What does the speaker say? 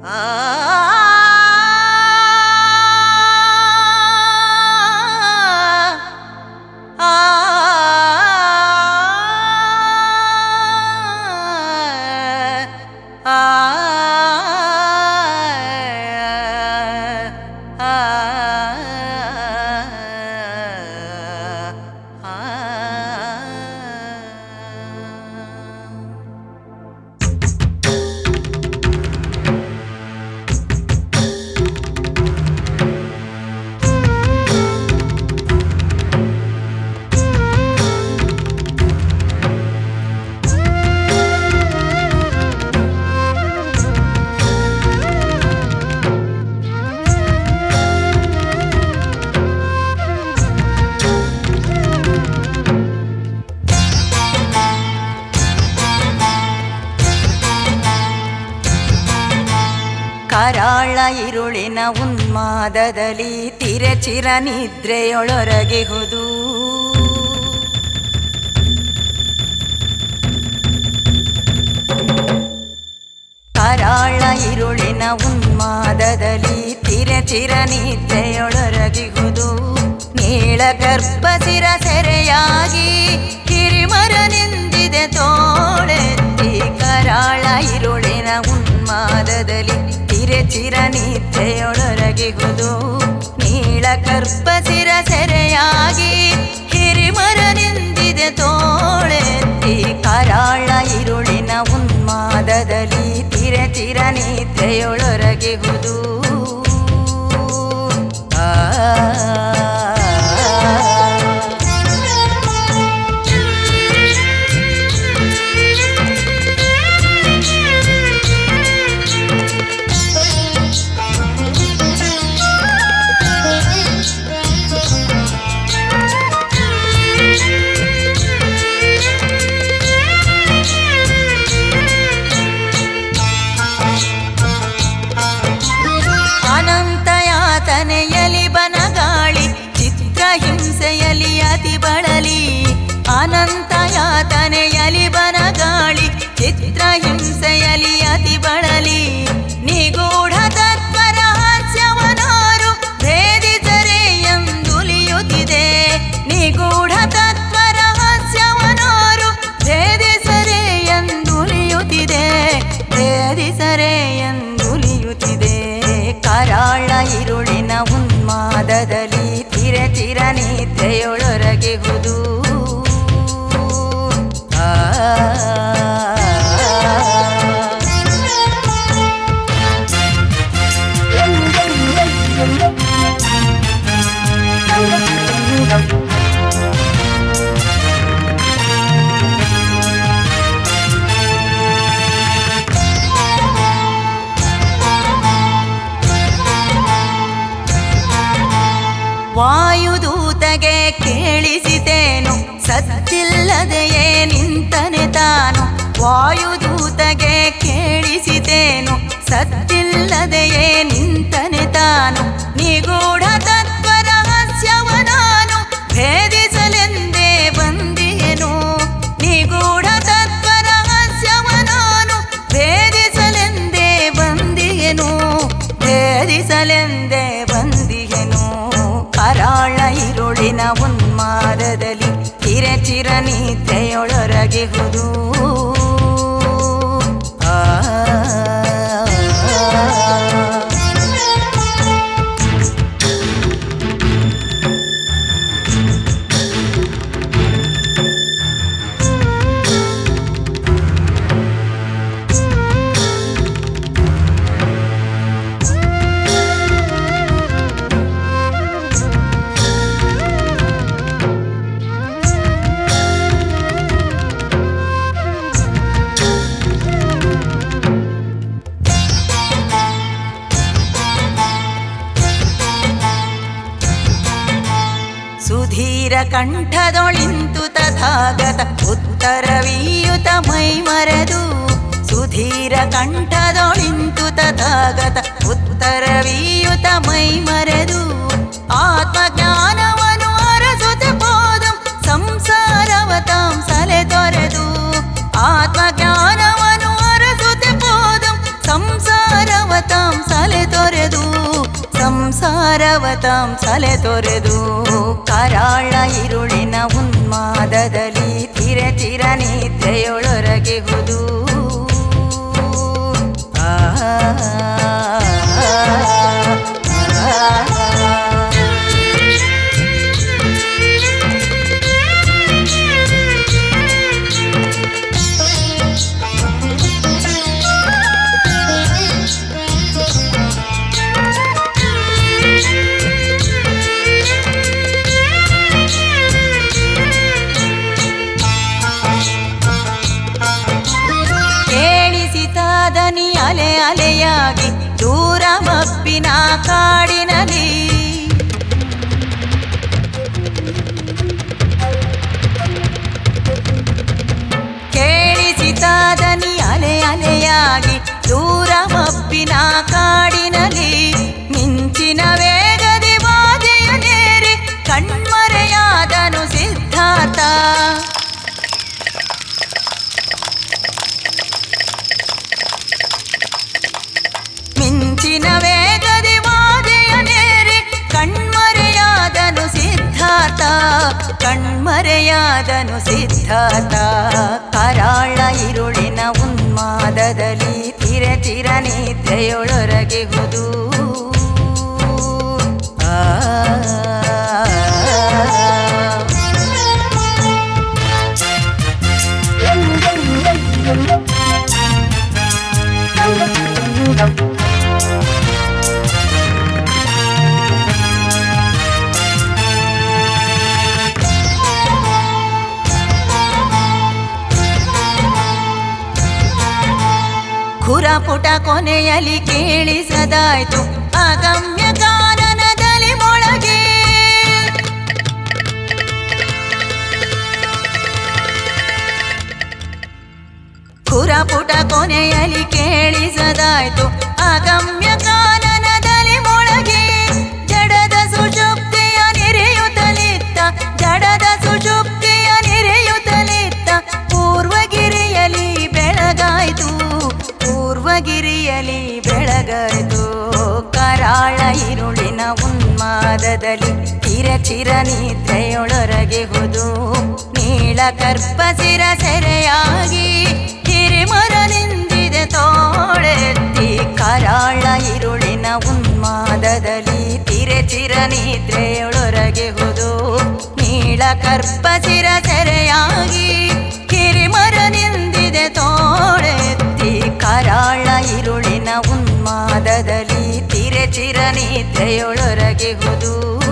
ಕರಾಳ ಇರುಳಿನ ಉನ್ಮಾದದಲ್ಲಿ ತಿರಚಿರ ನಿದ್ರೆಯೊಳೊರಗಿಹುದು. ಕರಾಳ ಇರುಳಿನ ಉನ್ಮಾದದಲ್ಲಿ ತಿರಚಿರ ನಿದ್ರೆಯೊಳೊರಗಿಹುದು. ನೀಳಗರ್ಭಸಿರ ಸೆರೆಯಾಗಿ ಕಿರಿಮರ ನಿಂದಿದೆ ತೋಳೆತ್ತಿ. ಕರಾಳ ಇರುಳಿನ ಉನ್ಮಾದದಲ್ಲಿ ಚಿರ ನಿದ್ರೆಯೊಳೊರಗಿಹುದು. ನೀಳಗರ್ಭಸಿರ ಸೆರೆಯಾಗಿ ಹಿರಿಮರ ನಿಂದಿದೆ ತೋಳೆತ್ತಿ. ಕರಾಳ ಇರುಳಿನ ಉನ್ಮಾದದಲ್ಲಿ ಚಿರ ನಿದ್ರೆಯೊಳೊರಗಿಹುದು. ಹಿಂಸೆಯಲಿ ಅತಿ ಬಳಲಿ. ಅನಂತ ಯಾತನೆಯಲಿ ಬನಗಾಳಿ ಚಿತ್ರ ಹಿಂಸೆಯಲಿ ಅತಿ ಬಳಲಿ. ನಿಗೂಢ ತತ್ವ ರಹಸ್ಯವನಾರು ಭೇದಿಸರೆ ಎಂದುಲಿಯುತ್ತಿದೆ. ನಿಗೂಢ ತತ್ವ ರಹಸ್ಯವನಾರು ಭೇದಿಸರೆ ಎಂದುಲಿಯುತ್ತಿದೆ. ಭೇದಿಸರೆ ಎಂದುಲಿಯುತ್ತಿದೆ. ಕರಾಳ ಇರುಳಿನ ಉನ್ಮಾದದಲ್ಲಿ ಚಿರ ನಿದ್ರೆಯೊಳೊರಗಿಹುದು. ವಾಯುದೂತಗೆ ಕೇಳಿಸಿತೇನು ಸತ್ತಿಲ್ಲದೆಯೇ ನಿಂತನೆ ತಾನು. ವಾಯುದೂತಗೆ ಕೇಳಿಸಿತೇನು ಸತ್ತಿಲ್ಲದೆಯೇ ನಿಂತನೆ ತಾನು. ನಿಗೂಢ ತತ್ವ ರಹಸ್ಯವ ನಾನು ಭೇದಿಸಲೆಂದೇ ಬಂದಿಯೇನು. ನಿಗೂಢ ತತ್ವ ರಹಸ್ಯವ ನಾನು ಭೇದಿಸಲೆಂದೇ ಬಂದಿಯೇನು. ಭೇದಿಸಲೆಂದೇ ಬಂದಿಯೇನು. ಕರಾಳ ಇರುಳಿನ ಉನ್ಮಾದದಲ್ಲಿ ಚಿರ ನಿದ್ರೆಯೊಳೊರಗಿಹುದು. ಸುಧೀರ ಕಂಠದೊಳಿಂತು ತಥಾಗತ ಉತ್ತರವೀಯುತ ಮೈ ಮರೆದು. ಸುಧೀರ ಕಂಠದೊಳಿಂತು ತಥಾಗತ ಉತ್ತರವೀಯುತ ಮೈ ಮರೆದು. ಆತ್ಮಜ್ಞಾನವನು ಅರಸುತ್ತ ಬೋಧಂ ಸಂಸಾರವ ತಾಂ ಸಲೆ ತೊರೆದು. ಆತ್ಮಜ್ಞಾನವನು ಅರಸುತ್ತ ಬೋಧಂ ಸಂಸಾರವ ತಾಂ ಸಂಸಾರವತಾಂ ಸಲೆ ತೊರೆದು ಕರಾಳ ಇರುಳಿನ ಉನ್ಮಾದದಲ್ಲಿ ಚಿರ ನಿದ್ರೆಯೊಳೊರಗಿಹುದು. ಕೇಳಿಸಿತಾದನಿ ಅಲೆ ಅಲೆಯಾಗಿ ದೂರ ಮಬ್ಬಿನ ಕಾಡಿನಲ್ಲಿ, ಕೇಳಿಸಿತಾದನಿ ಅಲೆ ಅಲೆಯಾಗಿ ದೂರ ಮಬ್ಬಿನ ಕಾಡಿನಲ್ಲಿ, ಮಿಂಚಿನ ವೇಗದಿ ವಾದಿಯನೇರಿ ಕಣ್ಮರೆಯಾದನು ಸಿದ್ಧಾರ್ಥ. ಮಿಂಚಿನ ವೇಗದಿ ವಾದಿಯನೇರಿ ಕಣ್ಮರೆಯಾದನು ಸಿದ್ಧಾರ್ಥ, ಕಣ್ಮರೆಯಾದನು ಸಿದ್ಧಾರ್ಥ. ಕರಾಳ ಇರುಳಿನ ಉನ್ಮಾದದಲ್ಲಿ ಚಿರ ನಿದ್ರೆಯೊಳೊರಗಿಹುದು. ಖುರಪುಟ ಕೊನೆಯಲ್ಲಿ ಕೇಳಿಸದಾಯ್ತು ಅಗಮ್ಯ ಕಾನನದಲ್ಲಿ ಮೊಳಗೆ. ಖುರಪುಟ ಕೊನೆಯಲ್ಲಿ ಕೇಳಿಸದಾಯ್ತು ಅಗಮ್ಯ ಕಾನನದಲ್ಲಿ ಮೊಳಗೆ. ಜಡದ ಸುಷುಪ್ತಿಯ ನೆರೆಯುತ್ತಲಿತ್ತ, ಜಡದ ಸುಷುಪ್ತಿಯ ನೆರೆಯುತ್ತಲಿತ್ತ ಪೂರ್ವಗಿರಿಯಲ್ಲಿ ಬೆಳಗಾಯ್ತು, ಪೂರ್ವಗಿರಿಯಲ್ಲಿ ಬೆಳಗಾಯ್ತು. ಕರಾಳ ಇರುಳಿನ ಉನ್ಮಾದದಲ್ಲಿ ಚಿರ ನಿದ್ರೆಯೊಳೊರಗಿಹುದು. ನೀಳಕರ್ಪಸಿರ ಸೆರೆಯಾಗಿ ಹಿರಿಮರ ನಿಂದಿದೆ ತೋಳೆತ್ತಿ. ಕರಾಳ ಇರುಳಿನ ಉನ್ಮಾದದಲ್ಲಿ ಚಿರ ನಿದ್ರೆಯೊಳೊರಗಿಹುದು. ನೀಳಕರ್ಪಸಿರ ಸೆರೆಯಾಗಿ ಹಿರಿಮರ ನಿಂದಿದೆ ತೋಳೆತ್ತಿ. ಕರಾಳ ಇರುಳಿನ ಉನ್ಮಾದದಲ್ಲಿ ಚಿರ ನಿದ್ರೆಯೊಳೊರಗಿಹುದು.